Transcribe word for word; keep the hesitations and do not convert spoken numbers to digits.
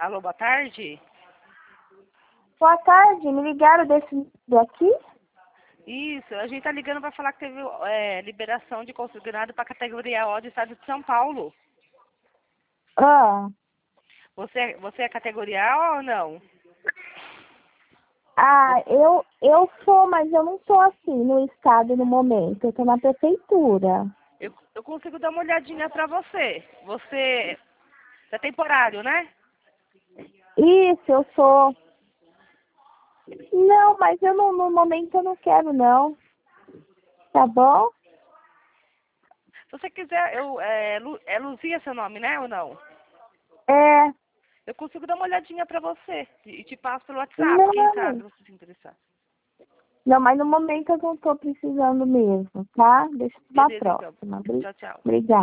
Alô, boa tarde? Boa tarde, me ligaram desse daqui? Isso, a gente tá ligando para falar que teve é, liberação de consignado para a categoria O do estado de São Paulo. Ah, Você, você é categoria A ou não? ah eu, eu sou, mas eu não estou assim no estado no momento, eu estou na prefeitura. Eu, eu consigo dar uma olhadinha para você. Você, você é temporário, né? Isso, eu sou. Não, mas eu não, no momento eu não quero não. Tá bom? Se você quiser, eu, é, Lu, é Luzia seu nome, né, ou não? É, Eu consigo dar uma olhadinha para você e te passo pelo WhatsApp, quem sabe não. você se interessar. Não, mas no momento eu não estou precisando mesmo, tá? Deixa pra Beleza, então. próxima. Obri- Tchau, tchau. Obrigada.